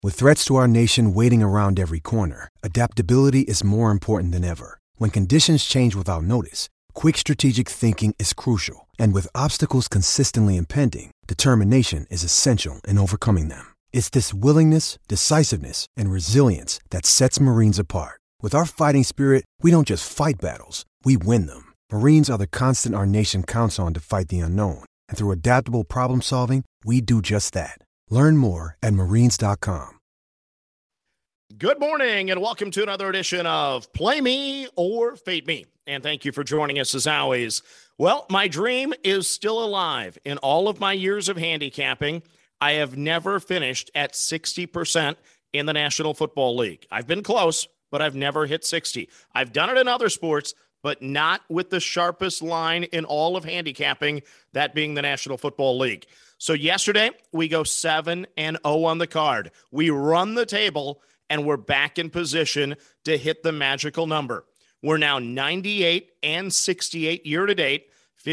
With threats to our nation waiting around every corner, adaptability is more important than ever. When conditions change without notice, quick strategic thinking is crucial. And with obstacles consistently impending, determination is essential in overcoming them. It's this willingness, decisiveness, and resilience that sets Marines apart. With our fighting spirit, we don't just fight battles, we win them. Marines are the constant our nation counts on to fight the unknown. And through adaptable problem solving, we do just that. Learn more at marines.com. Good morning and welcome to another edition of Play Me or Fade Me. And thank you for joining us as always. Well, my dream is still alive. In all of my years of handicapping, I have never finished at 60% in the National Football League. I've been close, but I've never hit 60. I've done it in other sports, but not with the sharpest line in all of handicapping, that being the National Football League. So yesterday, we go 7-0 on the card. We run the table, and we're back in position to hit the magical number. We're now 98-68 year-to-date,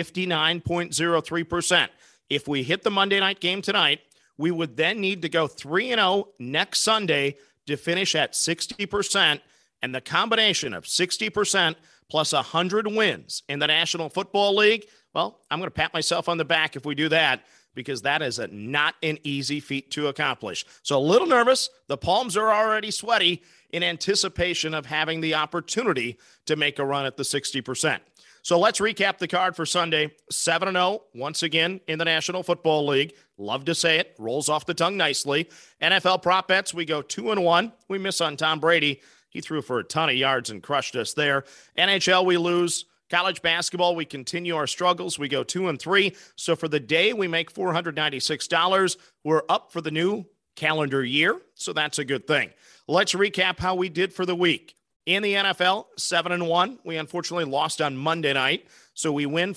59.03%. If we hit the Monday night game tonight, we would then need to go 3-0 next Sunday to finish at 60%, and the combination of 60% plus 100 wins in the National Football League, well, I'm going to pat myself on the back if we do that, because that is not an easy feat to accomplish. So a little nervous. The palms are already sweaty in anticipation of having the opportunity to make a run at the 60%. So let's recap the card for Sunday. 7-0, once again, in the National Football League. Love to say it. Rolls off the tongue nicely. NFL prop bets, we go 2-1. We miss on Tom Brady. He threw for a ton of yards and crushed us there. NHL, we lose. College basketball, we continue our struggles. We go 2-3. So for the day, we make $496. We're up for the new calendar year, so that's a good thing. Let's recap how we did for the week. In the NFL, 7-1. We unfortunately lost on Monday night, so we win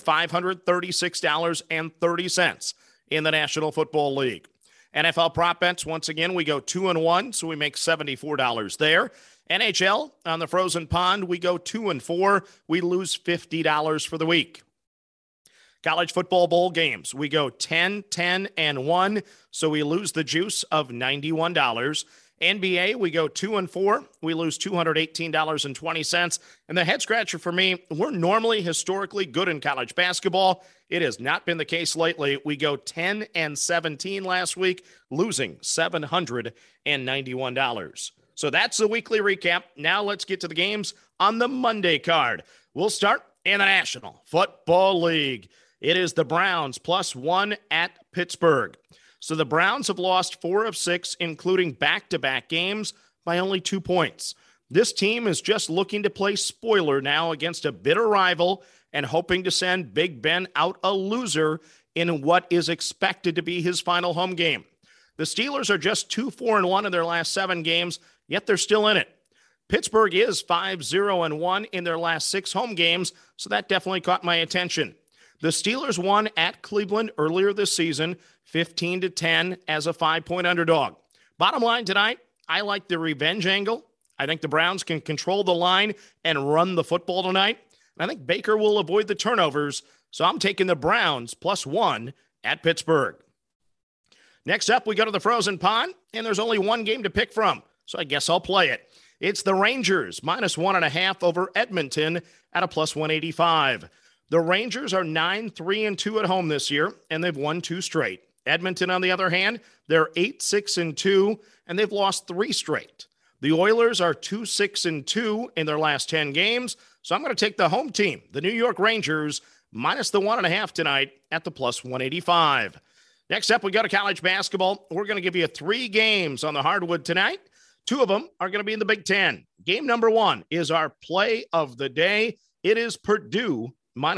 $536.30 in the National Football League. NFL prop bets, once again, we go 2-1, so we make $74 there. NHL, on the frozen pond, we go 2-4. We lose $50 for the week. College football bowl games, we go 10-1, so we lose the juice of $91. NBA, we go 2-4. We lose $218.20. And the head scratcher for me, we're normally historically good in college basketball. It has not been the case lately. We go 10-17 last week, losing $791. So that's the weekly recap. Now let's get to the games on the Monday card. We'll start in the National Football League. It is the Browns +1 at Pittsburgh. So the Browns have lost 4 of 6, including back-to-back games, by only 2 points. This team is just looking to play spoiler now against a bitter rival and hoping to send Big Ben out a loser in what is expected to be his final home game. The Steelers are just 2-4-1 in their last 7 games, yet they're still in it. Pittsburgh is 5-0-1 in their last 6 home games, so that definitely caught my attention. The Steelers won at Cleveland earlier this season, 15-10 as a 5-point underdog. Bottom line tonight, I like the revenge angle. I think the Browns can control the line and run the football tonight. I think Baker will avoid the turnovers, so I'm taking the Browns +1 at Pittsburgh. Next up, we go to the frozen pond, and there's only one game to pick from, so I guess I'll play it. It's the Rangers -1.5 over Edmonton at a +185. The Rangers are 9-3-2 at home this year, and they've won 2 straight. Edmonton, on the other hand, they're 8-6-2, and they've lost 3 straight. The Oilers are 2-6-2 in their last 10 games, so I'm going to take the home team, the New York Rangers, minus the 1.5 tonight at the +185. Next up, we go to college basketball. We're going to give you 3 games on the hardwood tonight. 2 of them are going to be in the Big Ten. Game number 1 is our play of the day. It is Purdue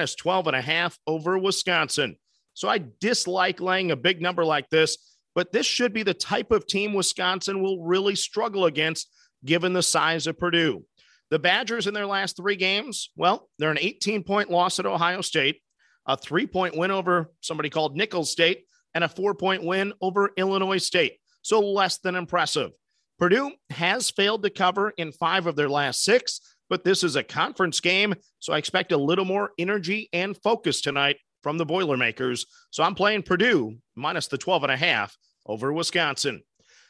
-12.5 over Wisconsin. So I dislike laying a big number like this, but this should be the type of team Wisconsin will really struggle against given the size of Purdue. The Badgers in their last 3 games, well, they're an 18-point loss at Ohio State, a 3-point win over somebody called Nicholls State, and a 4-point win over Illinois State. So less than impressive. Purdue has failed to cover in 5 of their last 6, but this is a conference game, so I expect a little more energy and focus tonight from the Boilermakers. So I'm playing Purdue minus the 12.5 over Wisconsin.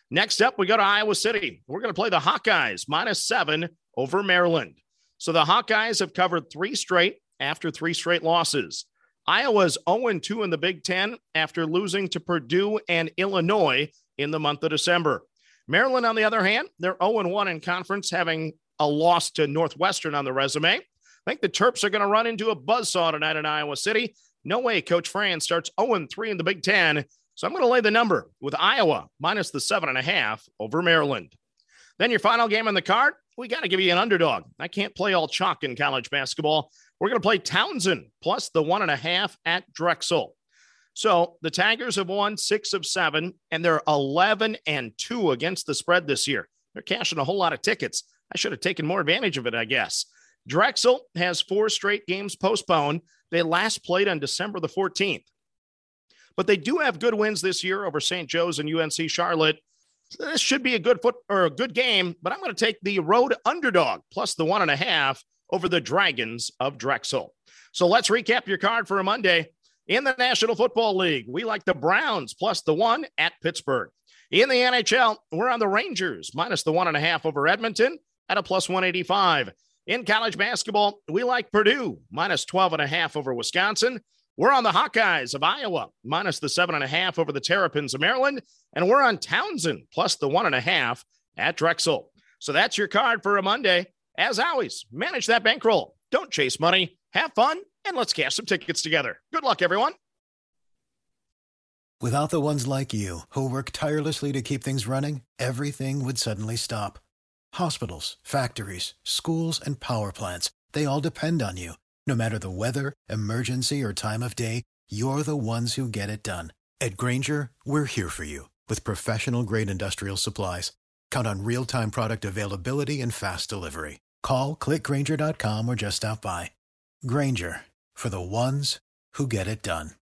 Next up, we go to Iowa City. We're going to play the Hawkeyes -7 over Maryland. So the Hawkeyes have covered 3 straight after 3 straight losses. Iowa's 0-2 in the Big Ten after losing to Purdue and Illinois in the month of December. Maryland, on the other hand, they're 0-1 in conference, having a loss to Northwestern on the resume. I think the Terps are going to run into a buzzsaw tonight in Iowa City. No way Coach Fran starts 0-3 in the Big Ten. So I'm going to lay the number with Iowa minus the 7.5 over Maryland. Then your final game on the card, we got to give you an underdog. I can't play all chalk in college basketball. We're going to play Townsend plus the 1.5 at Drexel. So the Tigers have won 6 of 7, and they're 11-2 against the spread this year. They're cashing a whole lot of tickets. I should have taken more advantage of it, I guess. Drexel has 4 straight games postponed. They last played on December the 14th. But they do have good wins this year over St. Joe's and UNC Charlotte. This should be a good game, but I'm going to take the road underdog plus the 1.5 over the Dragons of Drexel. So let's recap your card for a Monday. In the National Football League, we like the Browns plus the 1 at Pittsburgh. In the NHL, we're on the Rangers minus the 1.5 over Edmonton at a plus 185. In college basketball, we like Purdue minus 12.5 over Wisconsin. We're on the Hawkeyes of Iowa minus the 7.5 over the Terrapins of Maryland. And we're on Townsend plus the 1.5 at Drexel. So that's your card for a Monday. As always, manage that bankroll. Don't chase money. Have fun, and let's cash some tickets together. Good luck, everyone. Without the ones like you, who work tirelessly to keep things running, everything would suddenly stop. Hospitals, factories, schools, and power plants, they all depend on you. No matter the weather, emergency, or time of day, you're the ones who get it done. At Grainger, we're here for you with professional-grade industrial supplies. Count on real-time product availability and fast delivery. Call, click Grainger.com, or just stop by. Grainger, for the ones who get it done.